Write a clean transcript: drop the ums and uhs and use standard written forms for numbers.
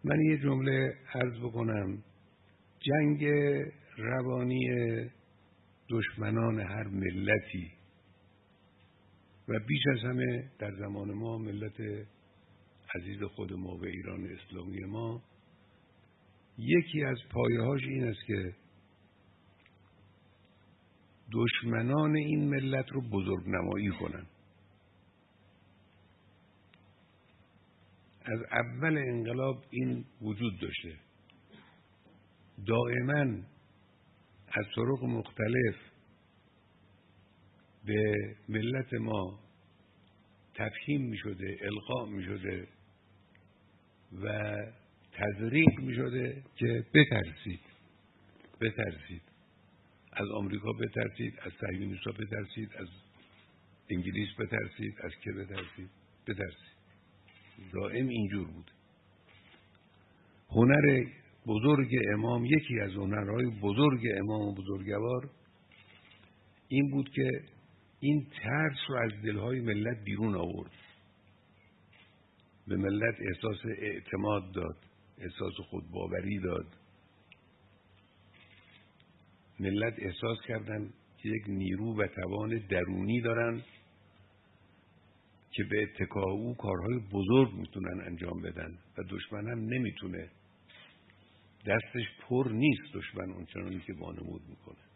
من یه جمله عرض بکنم. جنگ روانی دشمنان هر ملتی و بیش از همه در زمان ما ملت عزیز خود ما و ایران اسلامی ما، یکی از پایه‌هاش این است که دشمنان این ملت رو بزرگ نمایی کنن. از اول انقلاب این وجود داشته. دائما از طرق مختلف به ملت ما تفهیم می شده، القا می شده و تزریق می شده که بترسید از آمریکا، بترسید از صهیونیست‌ها، بترسید از انگلیس، بترسید از که بترسید. دائم اینجور بود. هنر بزرگ امام، یکی از هنرهای بزرگ امام و بزرگوار این بود که این ترس رو از دلهای ملت بیرون آورد، به ملت احساس اعتماد داد، احساس خودباوری داد. ملت احساس کردن که یک نیرو و توان درونی دارن که به اتکا او کارهای بزرگ میتونن انجام بدن و دشمن هم نمیتونه، دستش پر نیست دشمن اونچنانی که وانمود میکنه.